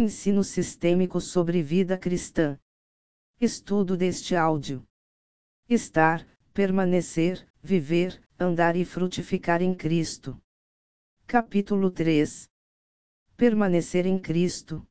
Ensino sistêmico sobre vida cristã. Estudo deste áudio. Estar, permanecer, viver, andar e frutificar em Cristo. Capítulo 3. Permanecer em Cristo.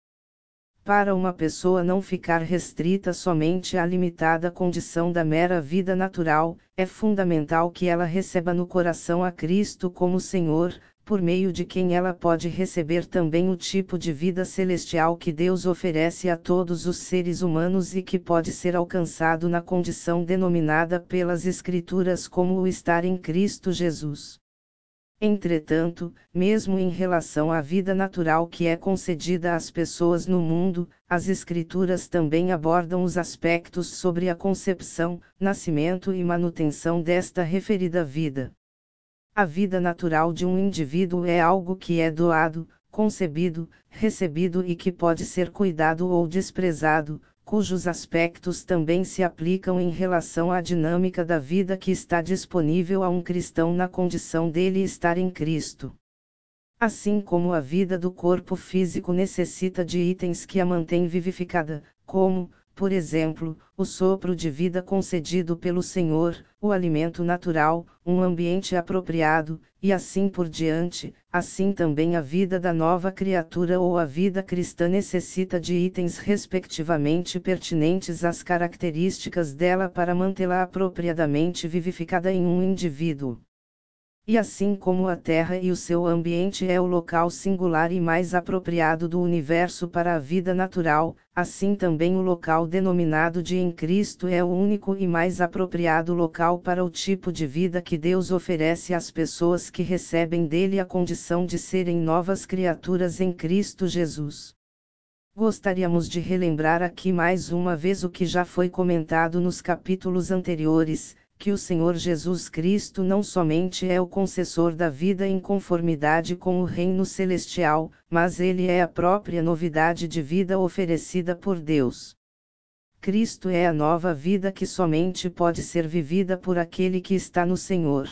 Para uma pessoa não ficar restrita somente à limitada condição da mera vida natural, é fundamental que ela receba no coração a Cristo como Senhor, por meio de quem ela pode receber também o tipo de vida celestial que Deus oferece a todos os seres humanos e que pode ser alcançado na condição denominada pelas Escrituras como o estar em Cristo Jesus. Entretanto, mesmo em relação à vida natural que é concedida às pessoas no mundo, as Escrituras também abordam os aspectos sobre a concepção, nascimento e manutenção desta referida vida. A vida natural de um indivíduo é algo que é doado, concebido, recebido e que pode ser cuidado ou desprezado, cujos aspectos também se aplicam em relação à dinâmica da vida que está disponível a um cristão na condição dele estar em Cristo. Assim como a vida do corpo físico necessita de itens que a mantêm vivificada, como, por exemplo, o sopro de vida concedido pelo Senhor, o alimento natural, um ambiente apropriado, e assim por diante, assim também a vida da nova criatura ou a vida cristã necessita de itens respectivamente pertinentes às características dela para mantê-la apropriadamente vivificada em um indivíduo. E assim como a Terra e o seu ambiente é o local singular e mais apropriado do universo para a vida natural, assim também o local denominado de em Cristo é o único e mais apropriado local para o tipo de vida que Deus oferece às pessoas que recebem dele a condição de serem novas criaturas em Cristo Jesus. Gostaríamos de relembrar aqui mais uma vez o que já foi comentado nos capítulos anteriores, que o Senhor Jesus Cristo não somente é o concessor da vida em conformidade com o reino celestial, mas ele é a própria novidade de vida oferecida por Deus. Cristo é a nova vida que somente pode ser vivida por aquele que está no Senhor.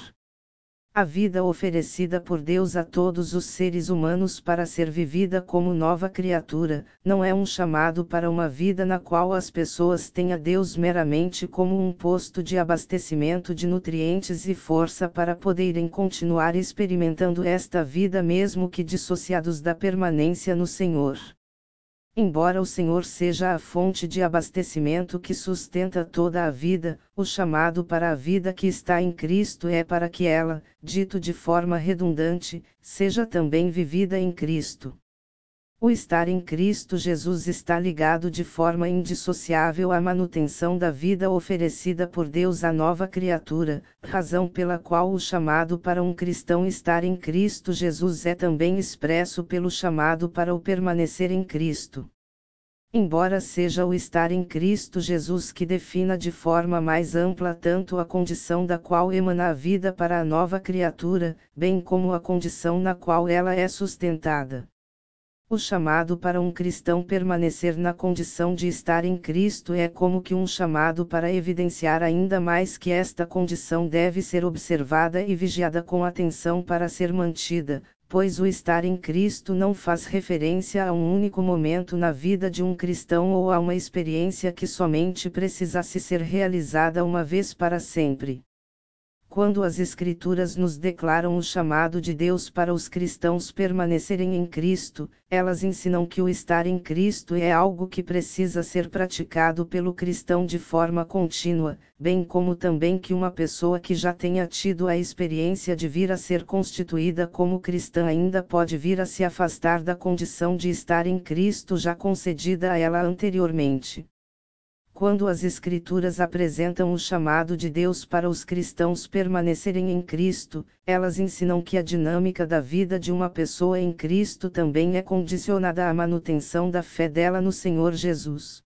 A vida oferecida por Deus a todos os seres humanos para ser vivida como nova criatura, não é um chamado para uma vida na qual as pessoas têm a Deus meramente como um posto de abastecimento de nutrientes e força para poderem continuar experimentando esta vida mesmo que dissociados da permanência no Senhor. Embora o Senhor seja a fonte de abastecimento que sustenta toda a vida, o chamado para a vida que está em Cristo é para que ela, dito de forma redundante, seja também vivida em Cristo. O estar em Cristo Jesus está ligado de forma indissociável à manutenção da vida oferecida por Deus à nova criatura, razão pela qual o chamado para um cristão estar em Cristo Jesus é também expresso pelo chamado para o permanecer em Cristo. Embora seja o estar em Cristo Jesus que defina de forma mais ampla tanto a condição da qual emana a vida para a nova criatura, bem como a condição na qual ela é sustentada. O chamado para um cristão permanecer na condição de estar em Cristo é como que um chamado para evidenciar ainda mais que esta condição deve ser observada e vigiada com atenção para ser mantida, pois o estar em Cristo não faz referência a um único momento na vida de um cristão ou a uma experiência que somente precisasse ser realizada uma vez para sempre. Quando as Escrituras nos declaram o chamado de Deus para os cristãos permanecerem em Cristo, elas ensinam que o estar em Cristo é algo que precisa ser praticado pelo cristão de forma contínua, bem como também que uma pessoa que já tenha tido a experiência de vir a ser constituída como cristã ainda pode vir a se afastar da condição de estar em Cristo já concedida a ela anteriormente. Quando as Escrituras apresentam o chamado de Deus para os cristãos permanecerem em Cristo, elas ensinam que a dinâmica da vida de uma pessoa em Cristo também é condicionada à manutenção da fé dela no Senhor Jesus.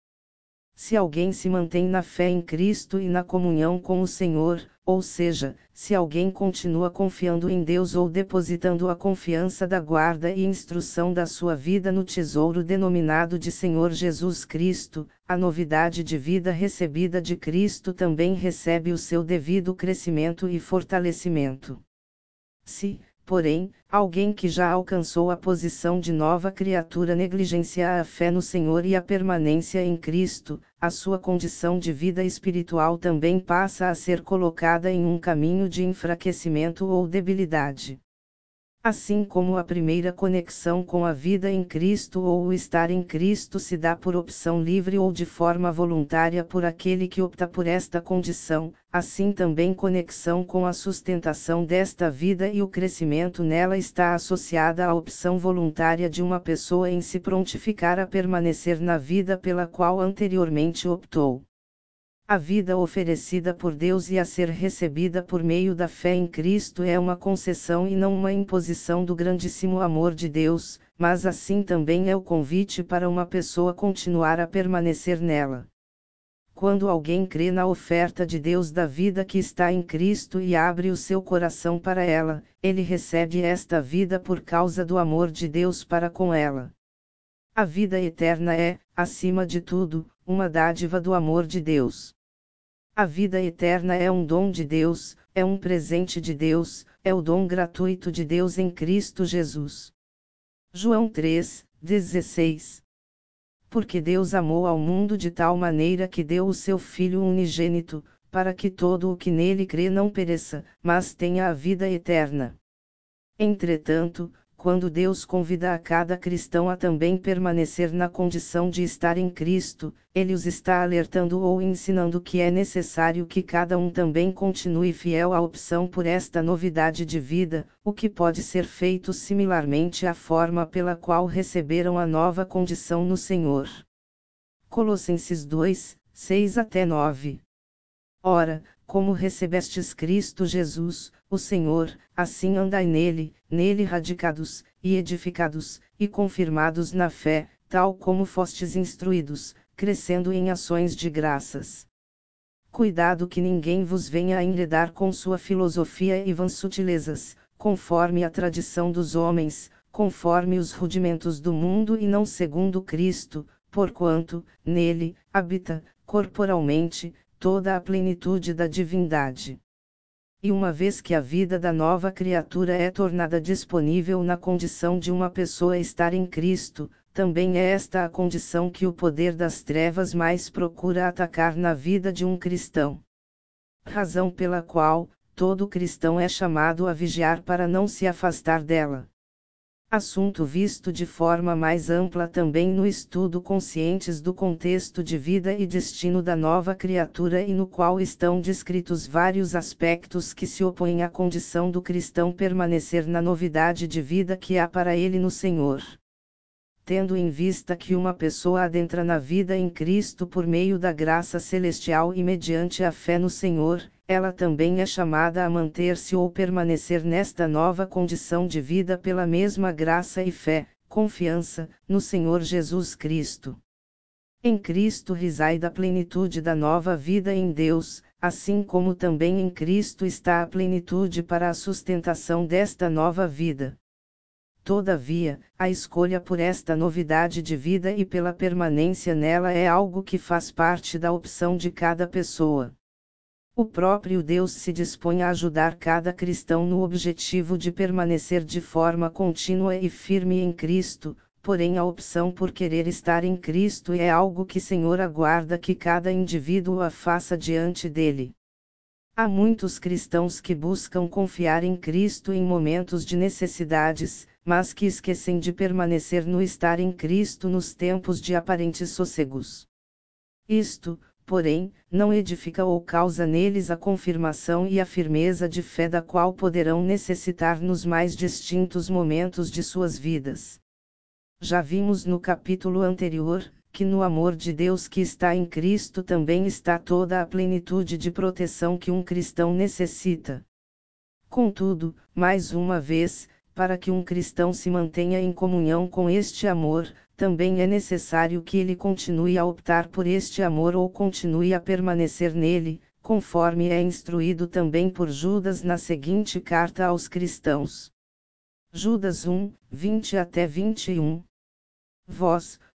Se alguém se mantém na fé em Cristo e na comunhão com o Senhor, ou seja, se alguém continua confiando em Deus ou depositando a confiança da guarda e instrução da sua vida no tesouro denominado de Senhor Jesus Cristo, a novidade de vida recebida de Cristo também recebe o seu devido crescimento e fortalecimento. Se, Porém, alguém que já alcançou a posição de nova criatura negligencia a fé no Senhor e a permanência em Cristo, a sua condição de vida espiritual também passa a ser colocada em um caminho de enfraquecimento ou debilidade. Assim como a primeira conexão com a vida em Cristo ou o estar em Cristo se dá por opção livre ou de forma voluntária por aquele que opta por esta condição, assim também conexão com a sustentação desta vida e o crescimento nela está associada à opção voluntária de uma pessoa em se prontificar a permanecer na vida pela qual anteriormente optou. A vida oferecida por Deus e a ser recebida por meio da fé em Cristo é uma concessão e não uma imposição do grandíssimo amor de Deus, mas assim também é o convite para uma pessoa continuar a permanecer nela. Quando alguém crê na oferta de Deus da vida que está em Cristo e abre o seu coração para ela, ele recebe esta vida por causa do amor de Deus para com ela. A vida eterna é, acima de tudo, uma dádiva do amor de Deus. A vida eterna é um dom de Deus, é um presente de Deus, é o dom gratuito de Deus em Cristo Jesus. João 3:16. Porque Deus amou ao mundo de tal maneira que deu o seu Filho unigênito, para que todo o que nele crê não pereça, mas tenha a vida eterna. Entretanto, quando Deus convida a cada cristão a também permanecer na condição de estar em Cristo, Ele os está alertando ou ensinando que é necessário que cada um também continue fiel à opção por esta novidade de vida, o que pode ser feito similarmente à forma pela qual receberam a nova condição no Senhor. Colossenses 2:6-9. Ora, como recebestes Cristo Jesus, o Senhor, assim andai nele radicados, e edificados, e confirmados na fé, tal como fostes instruídos, crescendo em ações de graças. Cuidado que ninguém vos venha a enredar com sua filosofia e vãs sutilezas, conforme a tradição dos homens, conforme os rudimentos do mundo e não segundo Cristo, porquanto, nele, habita, corporalmente, toda a plenitude da divindade. E uma vez que a vida da nova criatura é tornada disponível na condição de uma pessoa estar em Cristo, também é esta a condição que o poder das trevas mais procura atacar na vida de um cristão. Razão pela qual, todo cristão é chamado a vigiar para não se afastar dela. Assunto visto de forma mais ampla também no estudo conscientes do contexto de vida e destino da nova criatura e no qual estão descritos vários aspectos que se opõem à condição do cristão permanecer na novidade de vida que há para ele no Senhor. Tendo em vista que uma pessoa adentra na vida em Cristo por meio da graça celestial e mediante a fé no Senhor, ela também é chamada a manter-se ou permanecer nesta nova condição de vida pela mesma graça e fé, confiança, no Senhor Jesus Cristo. Em Cristo reside a plenitude da nova vida em Deus, assim como também em Cristo está a plenitude para a sustentação desta nova vida. Todavia, a escolha por esta novidade de vida e pela permanência nela é algo que faz parte da opção de cada pessoa. O próprio Deus se dispõe a ajudar cada cristão no objetivo de permanecer de forma contínua e firme em Cristo, porém a opção por querer estar em Cristo é algo que o Senhor aguarda que cada indivíduo a faça diante dele. Há muitos cristãos que buscam confiar em Cristo em momentos de necessidades, mas que esquecem de permanecer no estar em Cristo nos tempos de aparentes sossegos. Isto, porém, não edifica ou causa neles a confirmação e a firmeza de fé da qual poderão necessitar nos mais distintos momentos de suas vidas. Já vimos no capítulo anterior, que no amor de Deus que está em Cristo também está toda a plenitude de proteção que um cristão necessita. Contudo, mais uma vez, para que um cristão se mantenha em comunhão com este amor, também é necessário que ele continue a optar por este amor ou continue a permanecer nele, conforme é instruído também por Judas na seguinte carta aos cristãos. Judas 1:20-21. Vós,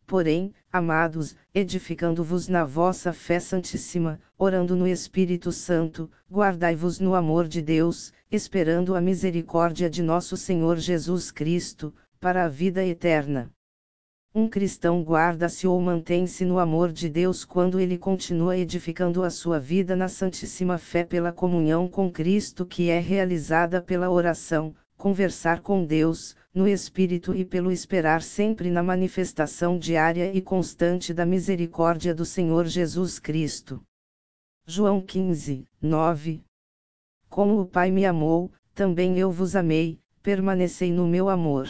porém, amados, edificando-vos na vossa fé santíssima, orando no Espírito Santo, guardai-vos no amor de Deus, esperando a misericórdia de nosso Senhor Jesus Cristo, para a vida eterna. Um cristão guarda-se ou mantém-se no amor de Deus quando ele continua edificando a sua vida na santíssima fé pela comunhão com Cristo que é realizada pela oração, conversar com Deus, no Espírito e pelo esperar sempre na manifestação diária e constante da misericórdia do Senhor Jesus Cristo. João 15, 9. Como o Pai me amou, também eu vos amei, permanecei no meu amor.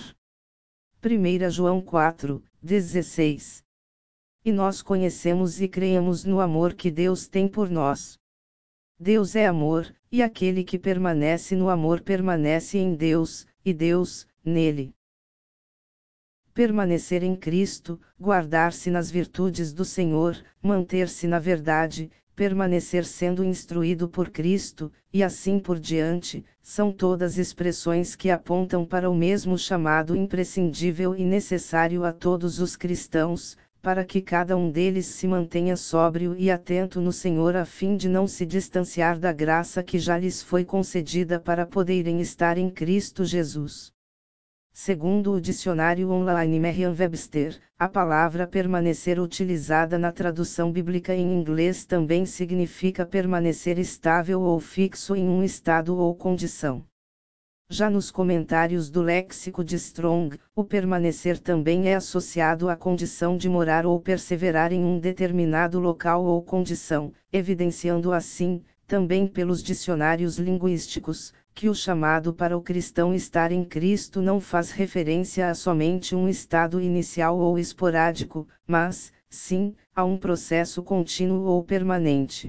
1 João 4, 16. E nós conhecemos e cremos no amor que Deus tem por nós. Deus é amor, e aquele que permanece no amor permanece em Deus, e Deus, nele. Permanecer em Cristo, guardar-se nas virtudes do Senhor, manter-se na verdade, permanecer sendo instruído por Cristo, e assim por diante, são todas expressões que apontam para o mesmo chamado imprescindível e necessário a todos os cristãos, para que cada um deles se mantenha sóbrio e atento no Senhor a fim de não se distanciar da graça que já lhes foi concedida para poderem estar em Cristo Jesus. Segundo o dicionário online Merriam-Webster, a palavra permanecer utilizada na tradução bíblica em inglês também significa permanecer estável ou fixo em um estado ou condição. Já nos comentários do léxico de Strong, o permanecer também é associado à condição de morar ou perseverar em um determinado local ou condição, evidenciando assim, também pelos dicionários linguísticos, que o chamado para o cristão estar em Cristo não faz referência a somente um estado inicial ou esporádico, mas, sim, a um processo contínuo ou permanente.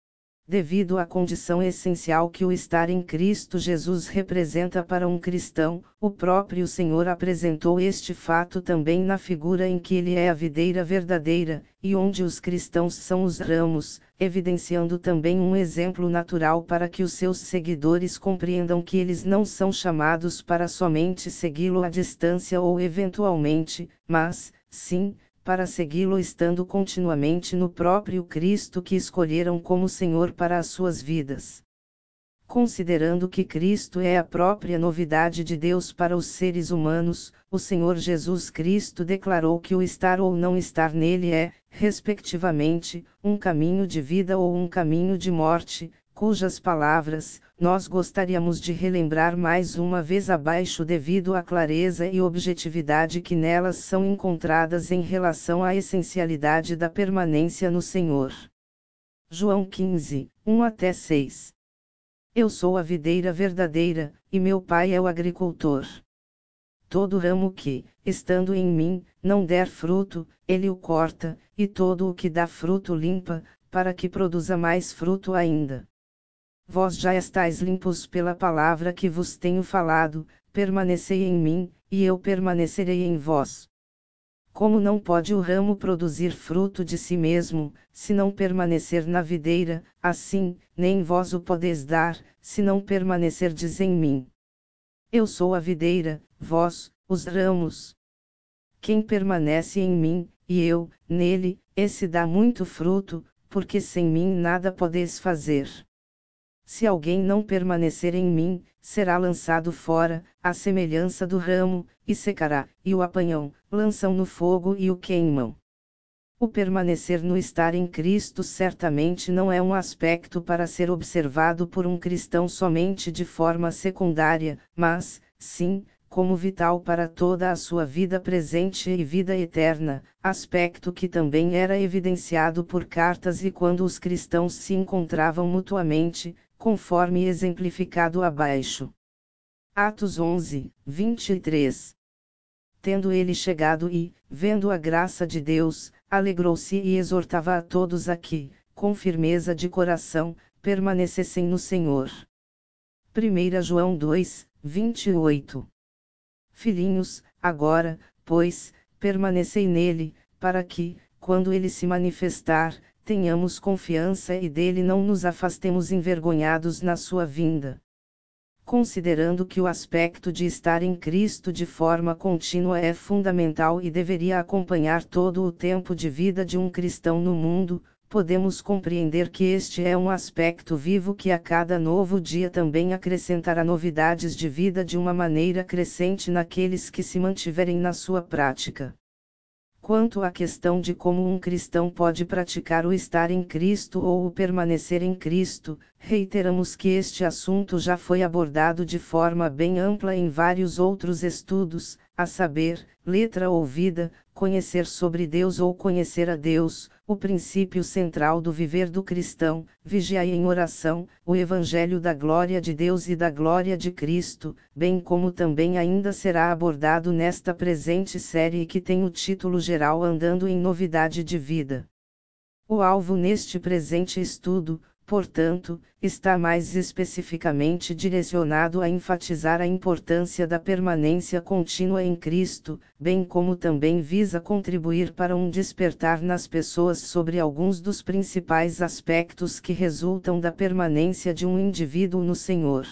Devido à condição essencial que o estar em Cristo Jesus representa para um cristão, o próprio Senhor apresentou este fato também na figura em que ele é a videira verdadeira, e onde os cristãos são os ramos, evidenciando também um exemplo natural para que os seus seguidores compreendam que eles não são chamados para somente segui-lo à distância ou eventualmente, mas, sim, para segui-lo estando continuamente no próprio Cristo que escolheram como Senhor para as suas vidas. Considerando que Cristo é a própria novidade de Deus para os seres humanos, o Senhor Jesus Cristo declarou que o estar ou não estar nele é, respectivamente, um caminho de vida ou um caminho de morte, cujas palavras, nós gostaríamos de relembrar mais uma vez abaixo devido à clareza e objetividade que nelas são encontradas em relação à essencialidade da permanência no Senhor. João 15, 1-6. Eu sou a videira verdadeira, e meu Pai é o agricultor. Todo ramo que, estando em mim, não der fruto, ele o corta, e todo o que dá fruto limpa, para que produza mais fruto ainda. Vós já estáis limpos pela palavra que vos tenho falado, permanecei em mim, e eu permanecerei em vós. Como não pode o ramo produzir fruto de si mesmo, se não permanecer na videira, assim, nem vós o podeis dar, se não permanecerdes em mim. Eu sou a videira, vós, os ramos. Quem permanece em mim, e eu, nele, esse dá muito fruto, porque sem mim nada podeis fazer. Se alguém não permanecer em mim, será lançado fora, à semelhança do ramo, e secará, e o apanham, lançam no fogo e o queimam. O permanecer no estar em Cristo certamente não é um aspecto para ser observado por um cristão somente de forma secundária, mas, sim, como vital para toda a sua vida presente e vida eterna, aspecto que também era evidenciado por cartas e quando os cristãos se encontravam mutuamente, conforme exemplificado abaixo. Atos 11, 23. Tendo ele chegado e, vendo a graça de Deus, alegrou-se e exortava a todos a que, com firmeza de coração, permanecessem no Senhor. 1 João 2, 28. Filhinhos, agora, pois, permanecei nele, para que, quando ele se manifestar, tenhamos confiança e dele não nos afastemos envergonhados na sua vinda. considerando que o aspecto de estar em Cristo de forma contínua é fundamental e deveria acompanhar todo o tempo de vida de um cristão no mundo, podemos compreender que este é um aspecto vivo que a cada novo dia também acrescentará novidades de vida de uma maneira crescente naqueles que se mantiverem na sua prática. Quanto à questão de como um cristão pode praticar o estar em Cristo ou o permanecer em Cristo, reiteramos que este assunto já foi abordado de forma bem ampla em vários outros estudos, a saber, letra ou vida, conhecer sobre Deus ou conhecer a Deus, o princípio central do viver do cristão, vigiai em oração, o Evangelho da glória de Deus e da glória de Cristo, bem como também ainda será abordado nesta presente série que tem o título geral Andando em Novidade de Vida. O alvo neste presente estudo, portanto, está mais especificamente direcionado a enfatizar a importância da permanência contínua em Cristo, bem como também visa contribuir para um despertar nas pessoas sobre alguns dos principais aspectos que resultam da permanência de um indivíduo no Senhor.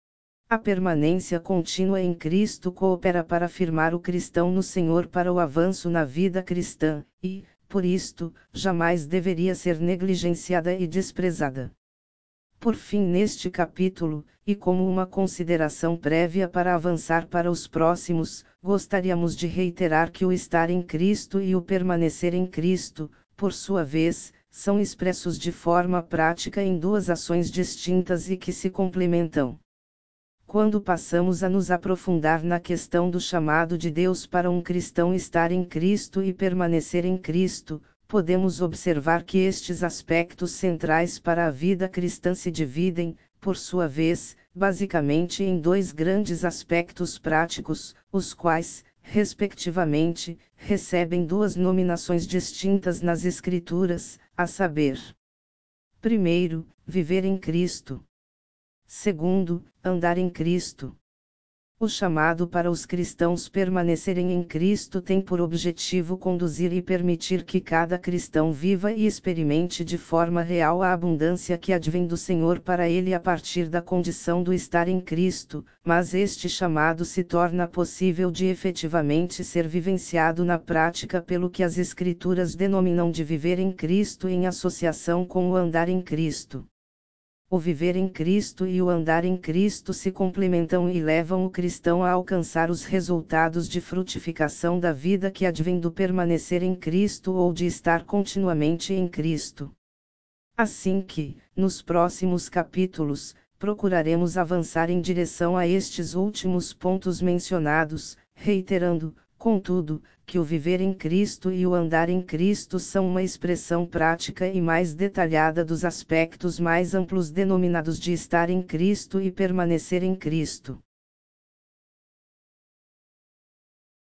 A permanência contínua em Cristo coopera para firmar o cristão no Senhor para o avanço na vida cristã, e, por isto, jamais deveria ser negligenciada e desprezada. Por fim, neste capítulo, e como uma consideração prévia para avançar para os próximos, gostaríamos de reiterar que o estar em Cristo e o permanecer em Cristo, por sua vez, são expressos de forma prática em duas ações distintas e que se complementam. Quando passamos a nos aprofundar na questão do chamado de Deus para um cristão estar em Cristo e permanecer em Cristo, podemos observar que estes aspectos centrais para a vida cristã se dividem, por sua vez, basicamente em dois grandes aspectos práticos, os quais, respectivamente, recebem duas nominações distintas nas Escrituras, a saber: primeiro, viver em Cristo. Segundo, andar em Cristo. O chamado para os cristãos permanecerem em Cristo tem por objetivo conduzir e permitir que cada cristão viva e experimente de forma real a abundância que advém do Senhor para ele a partir da condição do estar em Cristo, mas este chamado se torna possível de efetivamente ser vivenciado na prática pelo que as Escrituras denominam de viver em Cristo em associação com o andar em Cristo. O viver em Cristo e o andar em Cristo se complementam e levam o cristão a alcançar os resultados de frutificação da vida que advém do permanecer em Cristo ou de estar continuamente em Cristo. Assim que, nos próximos capítulos, procuraremos avançar em direção a estes últimos pontos mencionados, reiterando, contudo, que o viver em Cristo e o andar em Cristo são uma expressão prática e mais detalhada dos aspectos mais amplos denominados de estar em Cristo e permanecer em Cristo.